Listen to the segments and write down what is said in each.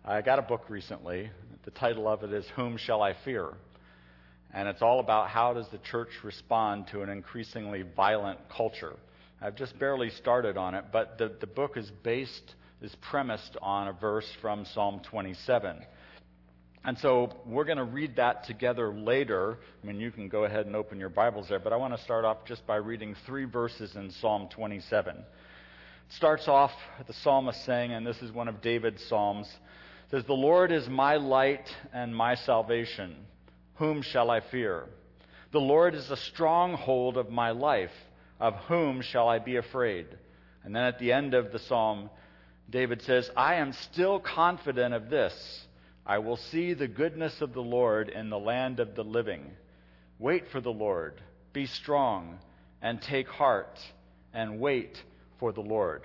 I got a book recently. The title of it is Whom Shall I Fear? And it's all about how does the church respond to an increasingly violent culture. I've just barely started on it, but the book is premised on a verse from Psalm 27. And so we're going to read that together later. I mean, you can go ahead and open your Bibles there, but I want to start off just by reading 3 verses in Psalm 27. It starts off the psalmist saying, and this is one of David's psalms, it says, "The Lord is my light and my salvation. Whom shall I fear? The Lord is the stronghold of my life. Of whom shall I be afraid?" And then at the end of the psalm, David says, "I am still confident of this. I will see the goodness of the Lord in the land of the living. Wait for the Lord. Be strong and take heart and wait for the Lord."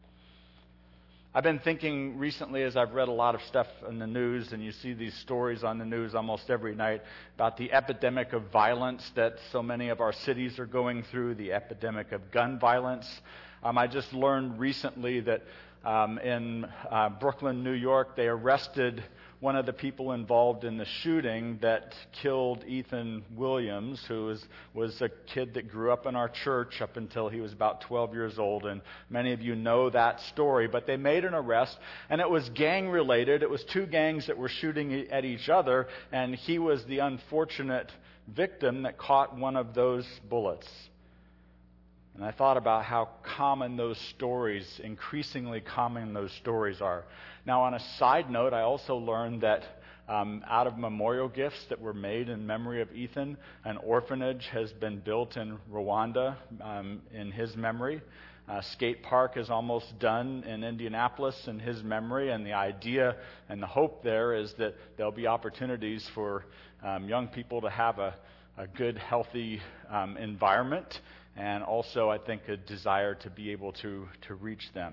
I've been thinking recently as I've read a lot of stuff in the news, and you see these stories on the news almost every night about the epidemic of violence that so many of our cities are going through, the epidemic of gun violence. I just learned recently that in Brooklyn, New York, they arrested one of the people involved in the shooting that killed Ethan Williams, who was a kid that grew up in our church up until he was about 12 years old. And many of you know that story. But they made an arrest, and it was gang-related. It was 2 gangs that were shooting at each other, and he was the unfortunate victim that caught one of those bullets. And I thought about how common those stories, increasingly common those stories are. Now, on a side note, I also learned that out of memorial gifts that were made in memory of Ethan, an orphanage has been built in Rwanda in his memory. A skate park is almost done in Indianapolis in his memory, and the idea and the hope there is that there'll be opportunities for young people to have a good, healthy environment, and also, I think, a desire to be able to reach them.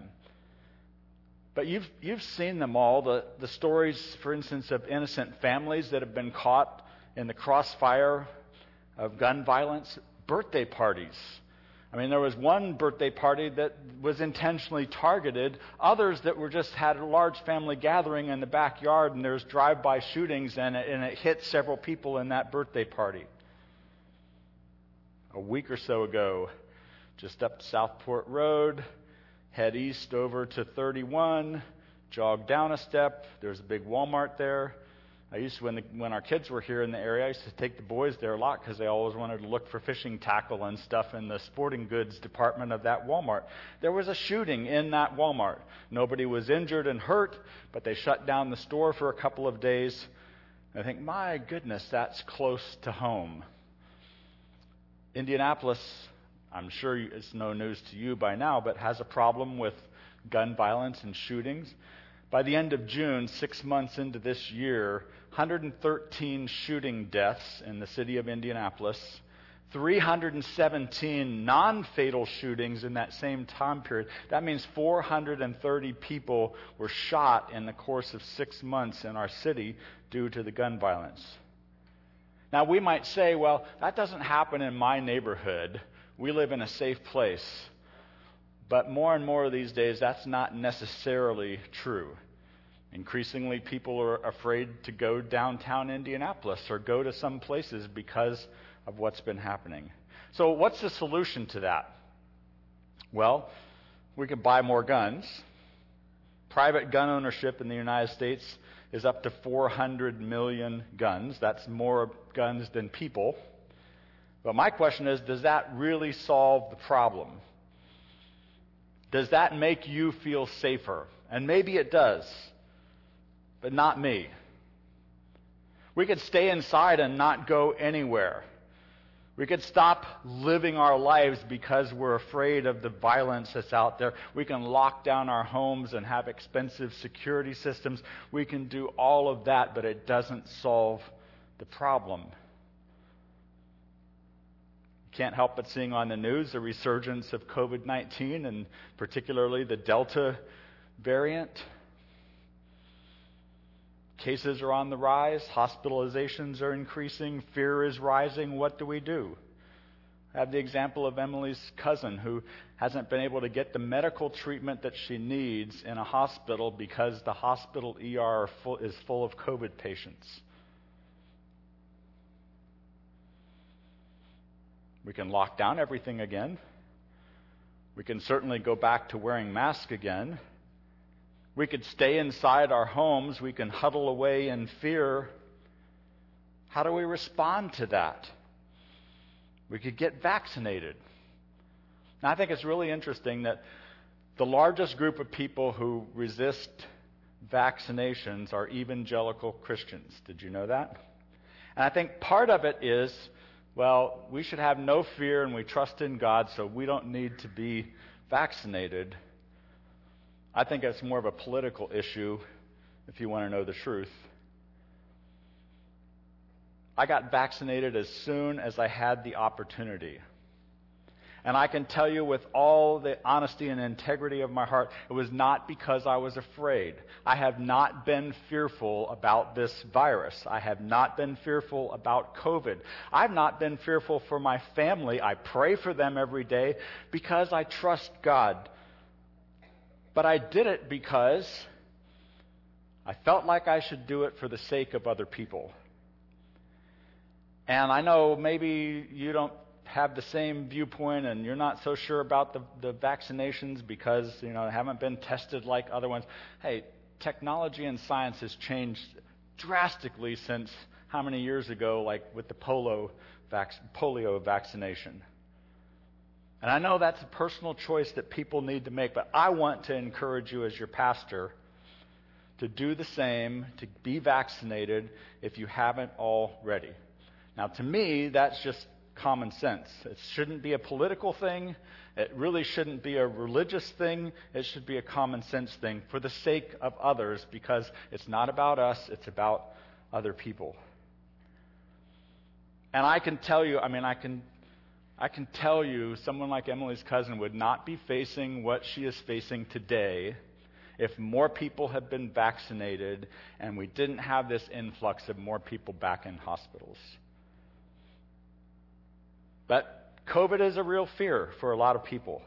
But you've seen them all, the stories, for instance, of innocent families that have been caught in the crossfire of gun violence, birthday parties. I mean, there was one birthday party that was intentionally targeted, others that were just had a large family gathering in the backyard, and there's drive-by shootings, and it hit several people in that birthday party. A week or so ago, just up Southport Road, head east over to 31, jog down a step. There's a big Walmart there. I used to, when our kids were here in the area, I used to take the boys there a lot because they always wanted to look for fishing tackle and stuff in the sporting goods department of that Walmart. There was a shooting in that Walmart. Nobody was injured and hurt, but they shut down the store for a couple of days. I think, my goodness, that's close to home. Indianapolis, I'm sure it's no news to you by now, but has a problem with gun violence and shootings. By the end of June, 6 months into this year, 113 shooting deaths in the city of Indianapolis, 317 non-fatal shootings in that same time period. That means 430 people were shot in the course of 6 months in our city due to the gun violence. Now, we might say, well, that doesn't happen in my neighborhood. We live in a safe place. But more and more these days, that's not necessarily true. Increasingly, people are afraid to go downtown Indianapolis or go to some places because of what's been happening. So what's the solution to that? Well, we could buy more guns. Private gun ownership in the United States is up to 400 million guns. That's more guns than people. But my question is, does that really solve the problem? Does that make you feel safer? And maybe it does, but not me. We could stay inside and not go anywhere. We could stop living our lives because we're afraid of the violence that's out there. We can lock down our homes and have expensive security systems. We can do all of that, but it doesn't solve the problem. You can't help but seeing on the news the resurgence of COVID-19, and particularly the Delta variant. Cases are on the rise, hospitalizations are increasing, fear is rising. What do we do? I have the example of Emily's cousin who hasn't been able to get the medical treatment that she needs in a hospital because the hospital ER is full of COVID patients. We can lock down everything again. We can certainly go back to wearing masks again. We could stay inside our homes. We can huddle away in fear. How do we respond to that? We could get vaccinated. Now, I think it's really interesting that the largest group of people who resist vaccinations are evangelical Christians. Did you know that? And I think part of it is, well, we should have no fear and we trust in God, so we don't need to be vaccinated. I think it's more of a political issue, if you want to know the truth. I got vaccinated as soon as I had the opportunity. And I can tell you with all the honesty and integrity of my heart, it was not because I was afraid. I have not been fearful about this virus. I have not been fearful about COVID. I've not been fearful for my family. I pray for them every day because I trust God. But I did it because I felt like I should do it for the sake of other people. And I know maybe you don't have the same viewpoint and you're not so sure about the vaccinations because, they haven't been tested like other ones. Hey, technology and science has changed drastically since how many years ago, like with the polio vaccination. And I know that's a personal choice that people need to make, but I want to encourage you as your pastor to do the same, to be vaccinated if you haven't already. Now, to me, that's just common sense. It shouldn't be a political thing. It really shouldn't be a religious thing. It should be a common sense thing for the sake of others, because it's not about us, it's about other people. And I can tell you, I can tell you, someone like Emily's cousin would not be facing what she is facing today if more people had been vaccinated and we didn't have this influx of more people back in hospitals. But COVID is a real fear for a lot of people.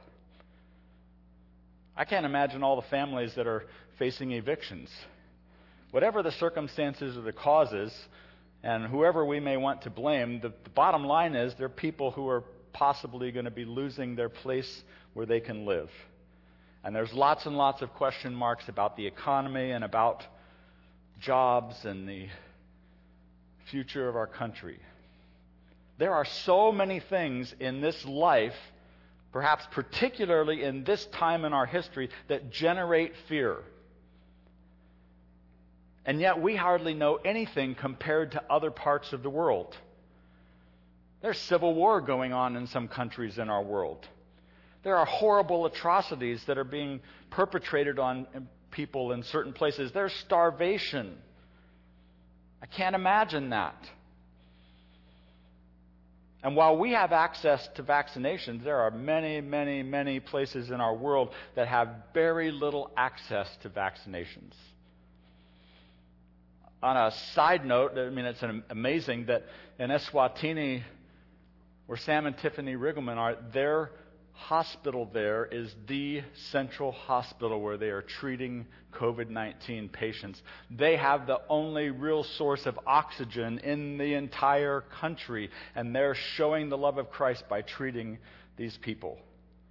I can't imagine all the families that are facing evictions. Whatever the circumstances or the causes, and whoever we may want to blame, the bottom line is there are people who are possibly going to be losing their place where they can live. And there's lots and lots of question marks about the economy and about jobs and the future of our country. There are so many things in this life, perhaps particularly in this time in our history, that generate fear. And yet we hardly know anything compared to other parts of the world. There's civil war going on in some countries in our world. There are horrible atrocities that are being perpetrated on people in certain places. There's starvation. I can't imagine that. And while we have access to vaccinations, there are many, many, many places in our world that have very little access to vaccinations. On a side note, it's amazing that in Eswatini, where Sam and Tiffany Riggleman are, their hospital there is the central hospital where they are treating COVID-19 patients. They have the only real source of oxygen in the entire country, and they're showing the love of Christ by treating these people.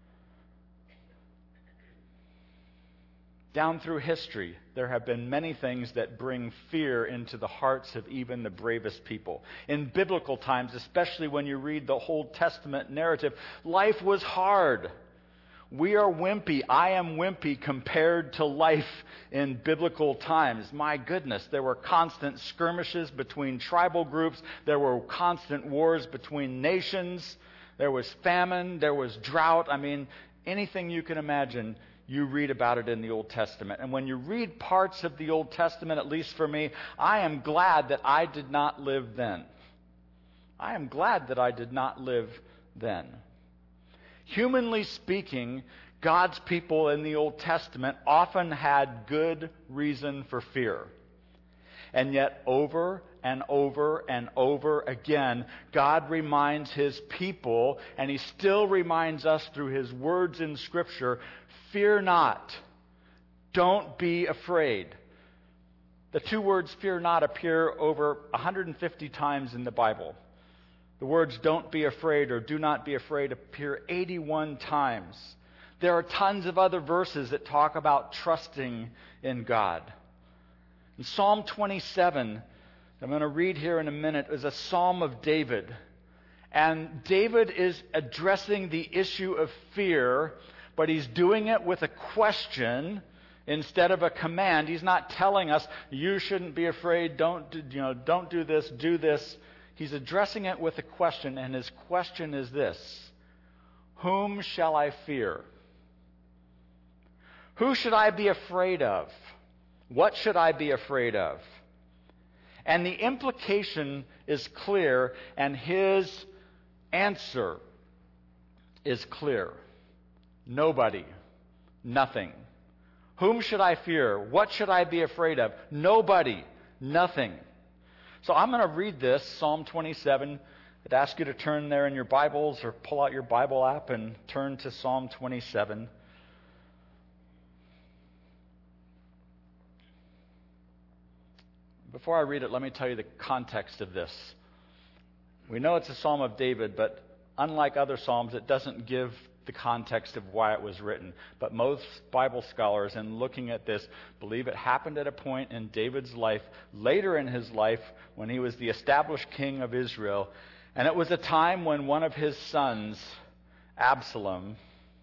Down through history, there have been many things that bring fear into the hearts of even the bravest people. In biblical times, especially when you read the Old Testament narrative, life was hard. We are wimpy. I am wimpy compared to life in biblical times. My goodness, there were constant skirmishes between tribal groups. There were constant wars between nations. There was famine. There was drought. Anything you can imagine, you read about it in the Old Testament. And when you read parts of the Old Testament, at least for me, I am glad that I did not live then. I am glad that I did not live then. Humanly speaking, God's people in the Old Testament often had good reason for fear. And yet over and over and over again, God reminds his people, and he still reminds us through his words in Scripture, fear not. Don't be afraid. The two words fear not appear over 150 times in the Bible. The words don't be afraid or do not be afraid appear 81 times. There are tons of other verses that talk about trusting in God. And Psalm 27, I'm going to read here in a minute, is a psalm of David. And David is addressing the issue of fear, but he's doing it with a question instead of a command. He's not telling us, you shouldn't be afraid, don't do this, do this. He's addressing it with a question, and his question is this: whom shall I fear? Who should I be afraid of? What should I be afraid of? And the implication is clear, and his answer is clear. Nobody. Nothing. Whom should I fear? What should I be afraid of? Nobody. Nothing. So I'm going to read this, Psalm 27. I'd ask you to turn there in your Bibles or pull out your Bible app and turn to Psalm 27. Before I read it, let me tell you the context of this. We know it's a Psalm of David, but unlike other Psalms, it doesn't give the context of why it was written. But most Bible scholars, in looking at this, believe it happened at a point in David's life, later in his life, when he was the established king of Israel. And it was a time when one of his sons, Absalom,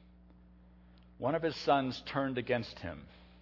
turned against him.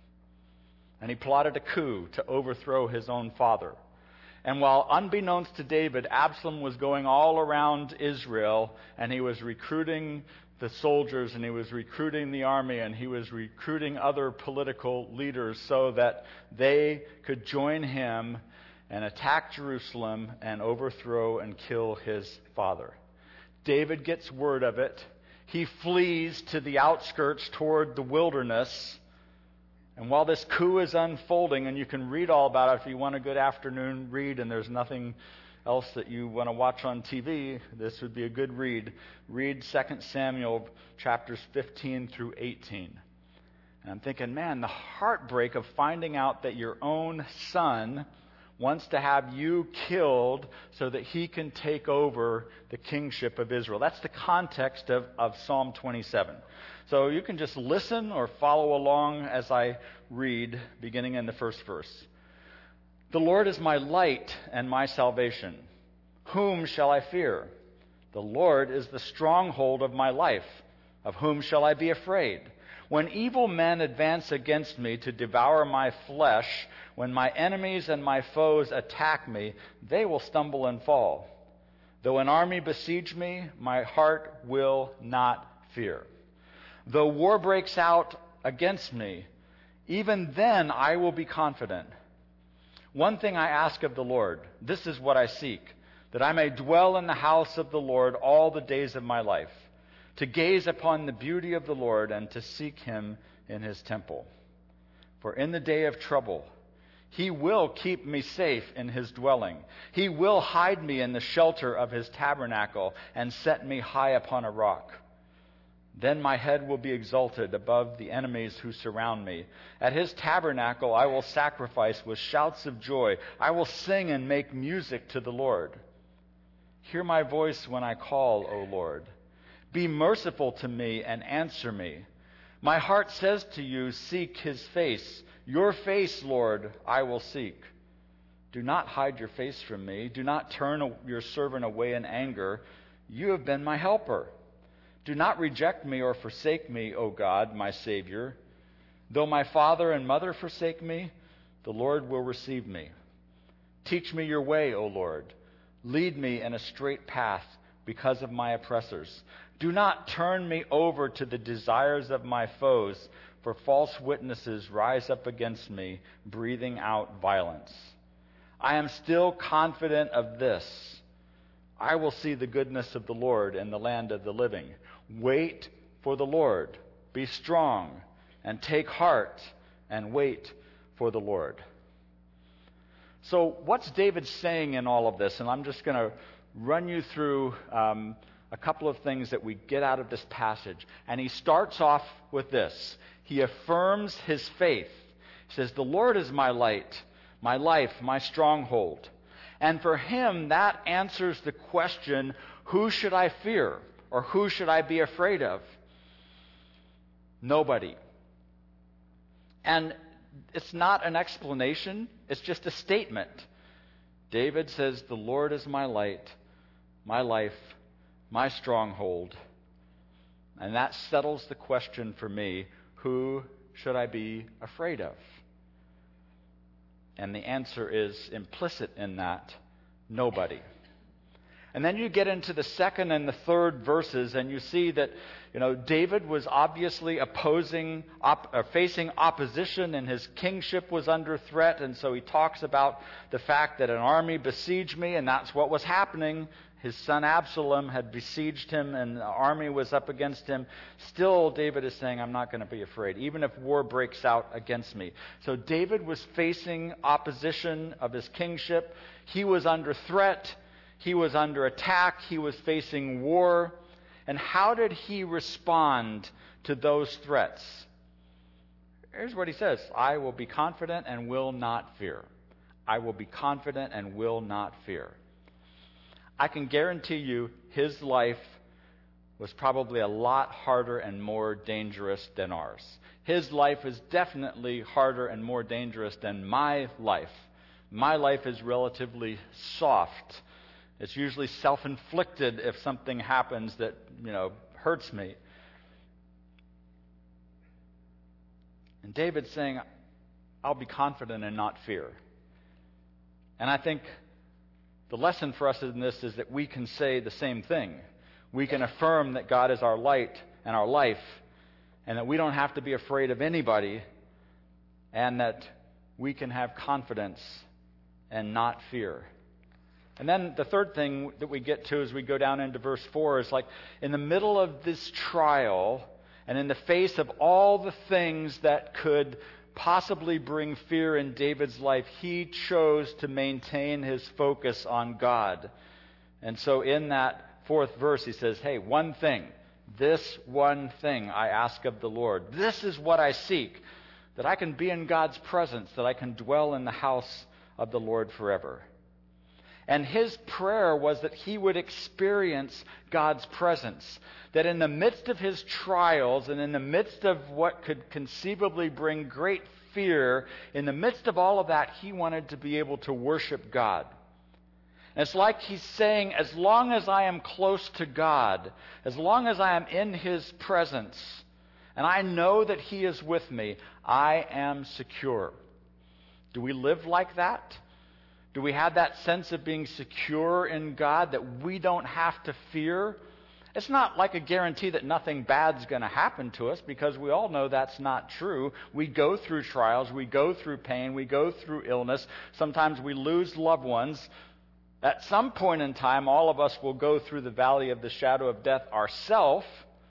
And he plotted a coup to overthrow his own father. And while unbeknownst to David, Absalom was going all around Israel, and he was recruiting the soldiers, and he was recruiting the army, and he was recruiting other political leaders so that they could join him and attack Jerusalem and overthrow and kill his father. David gets word of it. He flees to the outskirts toward the wilderness. And while this coup is unfolding, and you can read all about it if you want a good afternoon read, and there's nothing else that you want to watch on TV, this would be a good read. Read 2 Samuel chapters 15 through 18. And I'm thinking, man, the heartbreak of finding out that your own son wants to have you killed so that he can take over the kingship of Israel. That's the context of Psalm 27. So you can just listen or follow along as I read, beginning in the first verse. The Lord is my light and my salvation. Whom shall I fear? The Lord is the stronghold of my life. Of whom shall I be afraid? When evil men advance against me to devour my flesh, when my enemies and my foes attack me, they will stumble and fall. Though an army besiege me, my heart will not fear. Though war breaks out against me, even then I will be confident. One thing I ask of the Lord, this is what I seek, that I may dwell in the house of the Lord all the days of my life, to gaze upon the beauty of the Lord and to seek him in his temple. For in the day of trouble, he will keep me safe in his dwelling. He will hide me in the shelter of his tabernacle and set me high upon a rock. Then my head will be exalted above the enemies who surround me. At his tabernacle I will sacrifice with shouts of joy. I will sing and make music to the Lord. Hear my voice when I call, O Lord. Be merciful to me and answer me. My heart says to you, seek his face. Your face, Lord, I will seek. Do not hide your face from me. Do not turn your servant away in anger. You have been my helper. Do not reject me or forsake me, O God, my Savior. Though my father and mother forsake me, the Lord will receive me. Teach me your way, O Lord. Lead me in a straight path because of my oppressors. Do not turn me over to the desires of my foes, for false witnesses rise up against me, breathing out violence. I am still confident of this. I will see the goodness of the Lord in the land of the living. Wait for the Lord. Be strong and take heart and wait for the Lord. So what's David saying in all of this? And I'm just going to run you through a couple of things that we get out of this passage. And he starts off with this. He affirms his faith. He says, "The Lord is my light, my life, my stronghold." And for him, that answers the question, who should I fear? Or who should I be afraid of? Nobody. And it's not an explanation, it's just a statement. David says, "The Lord is my light, my life, my stronghold." And that settles the question for me, who should I be afraid of? And the answer is implicit in that, nobody. And then you get into the second and the third verses, and you see that, David was obviously facing opposition, and his kingship was under threat. And so he talks about the fact that an army besieged me, and that's what was happening. His son Absalom had besieged him, and the army was up against him. Still, David is saying, I'm not going to be afraid, even if war breaks out against me. So David was facing opposition of his kingship. He was under threat. He was under attack. He was facing war. And how did he respond to those threats? Here's what he says: I will be confident and will not fear. I will be confident and will not fear. I can guarantee you his life was probably a lot harder and more dangerous than ours. His life is definitely harder and more dangerous than my life. My life is relatively soft. It's usually self-inflicted if something happens that, hurts me. And David's saying, I'll be confident and not fear. And I think the lesson for us in this is that we can say the same thing. We can affirm that God is our light and our life, and that we don't have to be afraid of anybody, and that we can have confidence and not fear. And then the third thing that we get to as we go down into verse 4 is like, in the middle of this trial, and in the face of all the things that could possibly bring fear in David's life, he chose to maintain his focus on God. And so in that fourth verse, he says, hey, this one thing I ask of the Lord. This is what I seek, that I can be in God's presence, that I can dwell in the house of the Lord forever. And his prayer was that he would experience God's presence. That in the midst of his trials and in the midst of what could conceivably bring great fear, in the midst of all of that, he wanted to be able to worship God. And it's like he's saying, as long as I am close to God, as long as I am in his presence, and I know that he is with me, I am secure. Do we live like that? Do we have that sense of being secure in God, that we don't have to fear? It's not like a guarantee that nothing bad's going to happen to us, because we all know that's not true. We go through trials, we go through pain, we go through illness. Sometimes we lose loved ones. At some point in time, all of us will go through the valley of the shadow of death ourselves.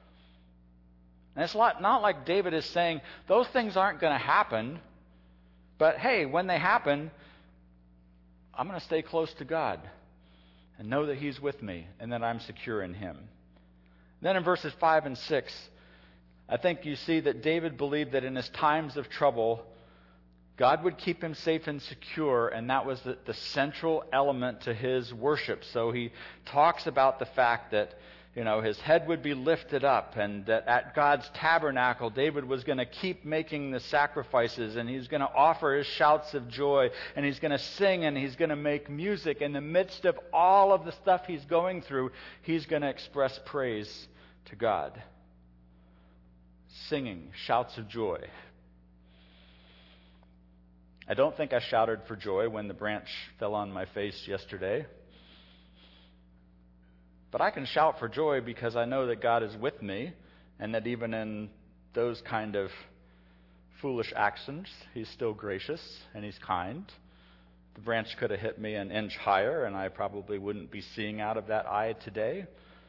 And it's not like David is saying, those things aren't going to happen, but hey, when they happen, I'm going to stay close to God and know that he's with me and that I'm secure in him. Then in verses 5 and 6, I think you see that David believed that in his times of trouble, God would keep him safe and secure, and that was the central element to his worship. So he talks about the fact that his head would be lifted up, and that at God's tabernacle, David was going to keep making the sacrifices, and he's going to offer his shouts of joy, and he's going to sing, and he's going to make music. In the midst of all of the stuff he's going through, he's going to express praise to God. Singing, shouts of joy. I don't think I shouted for joy when the branch fell on my face yesterday. But I can shout for joy because I know that God is with me, and that even in those kind of foolish actions, he's still gracious and he's kind. The branch could have hit me an inch higher, and I probably wouldn't be seeing out of that eye today.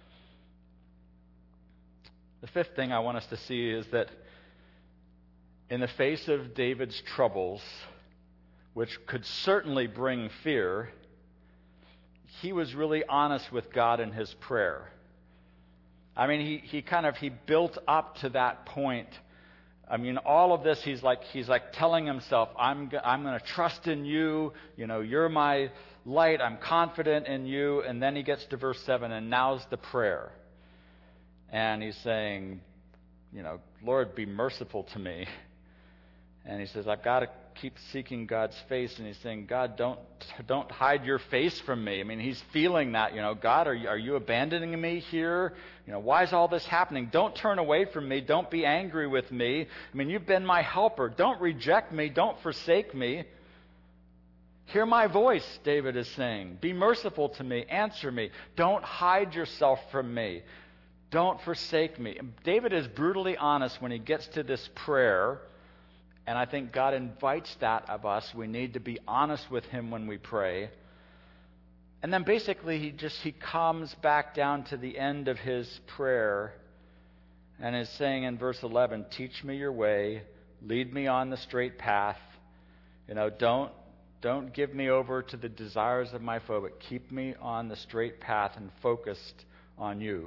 The fifth thing I want us to see is that in the face of David's troubles, which could certainly bring fear, he was really honest with God in his prayer. I mean, he built up to that point. I mean, all of this, he's like telling himself, I'm going to trust in you. You know, you're my light. I'm confident in you. And then he gets to verse 7, and now's the prayer. And he's saying, you know, Lord, be merciful to me. And he says, I've got to keep seeking God's face. And he's saying, God, don't hide your face from me. I mean, he's feeling that, you know, God, are you abandoning me here? You know, why is all this happening? Don't turn away from me. Don't be angry with me. I mean, you've been my helper. Don't reject me. Don't forsake me. Hear my voice, David is saying. Be merciful to me. Answer me. Don't hide yourself from me. Don't forsake me. David is brutally honest when he gets to this prayer. And I think God invites that of us. We need to be honest with him when we pray. And then basically he comes back down to the end of his prayer and is saying in verse 11, teach me your way, lead me on the straight path. You know, don't give me over to the desires of my foe, but keep me on the straight path and focused on you.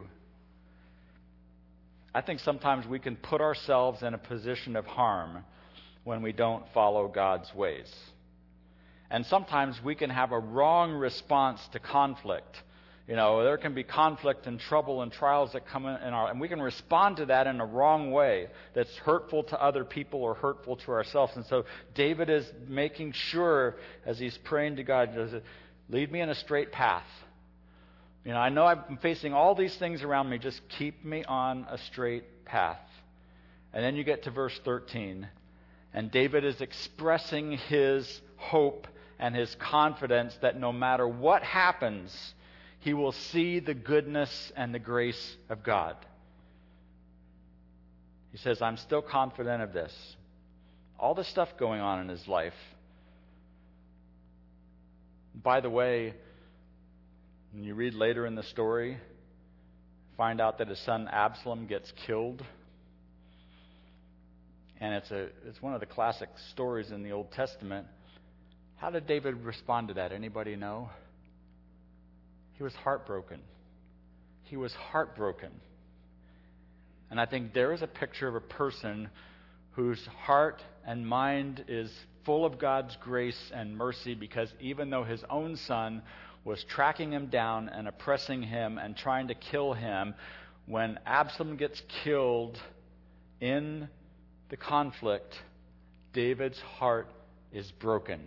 I think sometimes we can put ourselves in a position of harm when we don't follow God's ways. And sometimes we can have a wrong response to conflict. You know, there can be conflict and trouble and trials that come and we can respond to that in a wrong way that's hurtful to other people or hurtful to ourselves. And so David is making sure, as he's praying to God, lead me in a straight path. You know, I know I'm facing all these things around me. Just keep me on a straight path. And then you get to verse 13. And David is expressing his hope and his confidence that no matter what happens, he will see the goodness and the grace of God. He says, I'm still confident of this. All the stuff going on in his life. By the way, when you read later in the story, find out that his son Absalom gets killed. And it's one of the classic stories in the Old Testament. How did David respond to that? Anybody know? He was heartbroken. He was heartbroken. And I think there is a picture of a person whose heart and mind is full of God's grace and mercy, because even though his own son was tracking him down and oppressing him and trying to kill him, when Absalom gets killed in the conflict, David's heart is broken.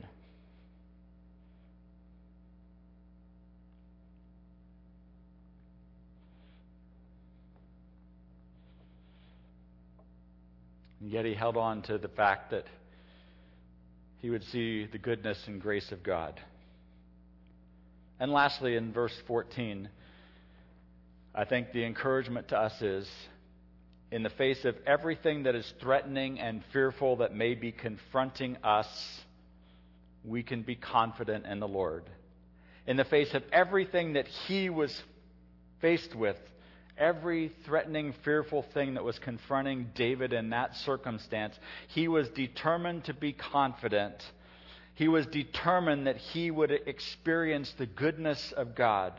And yet he held on to the fact that he would see the goodness and grace of God. And lastly, in verse 14, I think the encouragement to us is, in the face of everything that is threatening and fearful that may be confronting us, we can be confident in the Lord. In the face of everything that he was faced with, every threatening, fearful thing that was confronting David in that circumstance, he was determined to be confident. He was determined that he would experience the goodness of God.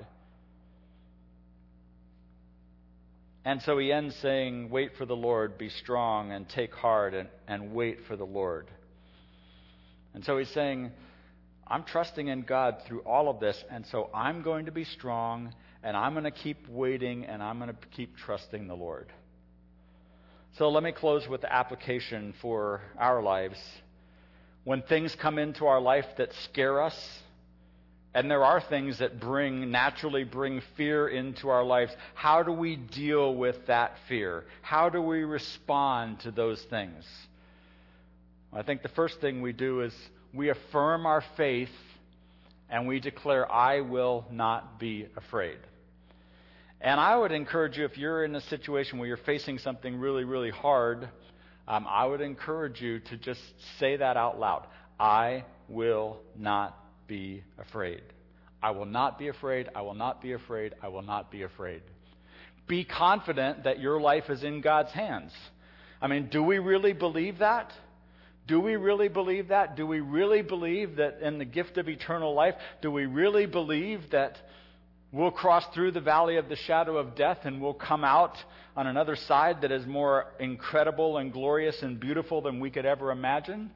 And so he ends saying, wait for the Lord, be strong, and take heart, and wait for the Lord. And so he's saying, I'm trusting in God through all of this, and so I'm going to be strong, and I'm going to keep waiting, and I'm going to keep trusting the Lord. So let me close with the application for our lives. When things come into our life that scare us, and there are things that naturally bring fear into our lives, how do we deal with that fear? How do we respond to those things? I think the first thing we do is we affirm our faith and we declare, I will not be afraid. And I would encourage you, if you're in a situation where you're facing something really, really hard, I would encourage you to just say that out loud. I will not be afraid. I will not be afraid. I will not be afraid. I will not be afraid. Be confident that your life is in God's hands. I mean, do we really believe that? Do we really believe that? Do we really believe that in the gift of eternal life? Do we really believe that we'll cross through the valley of the shadow of death and we'll come out on another side that is more incredible and glorious and beautiful than we could ever imagine?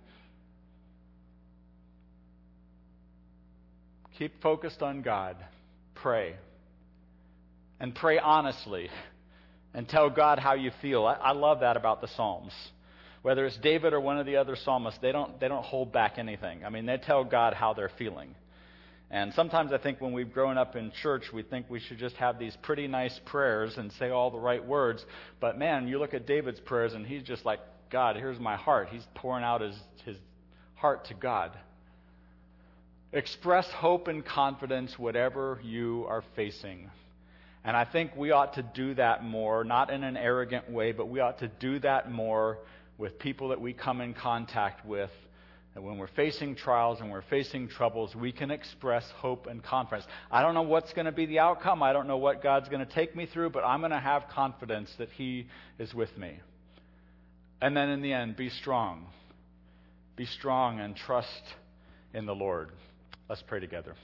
Keep focused on God. Pray. And pray honestly. And tell God how you feel. I love that about the Psalms. Whether it's David or one of the other psalmists, they don't hold back anything. I mean, they tell God how they're feeling. And sometimes I think when we've grown up in church, we think we should just have these pretty nice prayers and say all the right words. But man, you look at David's prayers and he's just like, God, here's my heart. He's pouring out his heart to God. Express hope and confidence whatever you are facing. And I think we ought to do that more, not in an arrogant way, but we ought to do that more with people that we come in contact with. And when we're facing trials and we're facing troubles, we can express hope and confidence. I don't know what's going to be the outcome. I don't know what God's going to take me through, but I'm going to have confidence that He is with me. And then in the end, be strong. Be strong and trust in the Lord. Let's pray together.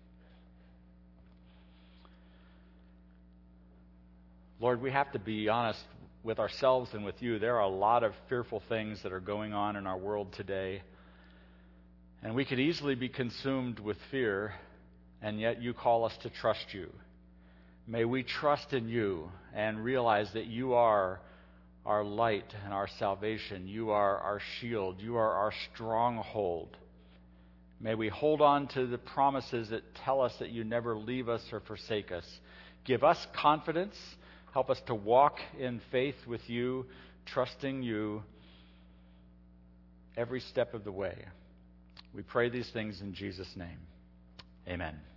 Lord, we have to be honest with ourselves and with you. There are a lot of fearful things that are going on in our world today. And we could easily be consumed with fear, and yet you call us to trust you. May we trust in you and realize that you are our light and our salvation. You are our shield. You are our stronghold. May we hold on to the promises that tell us that you never leave us or forsake us. Give us confidence. Help us to walk in faith with you, trusting you every step of the way. We pray these things in Jesus' name. Amen.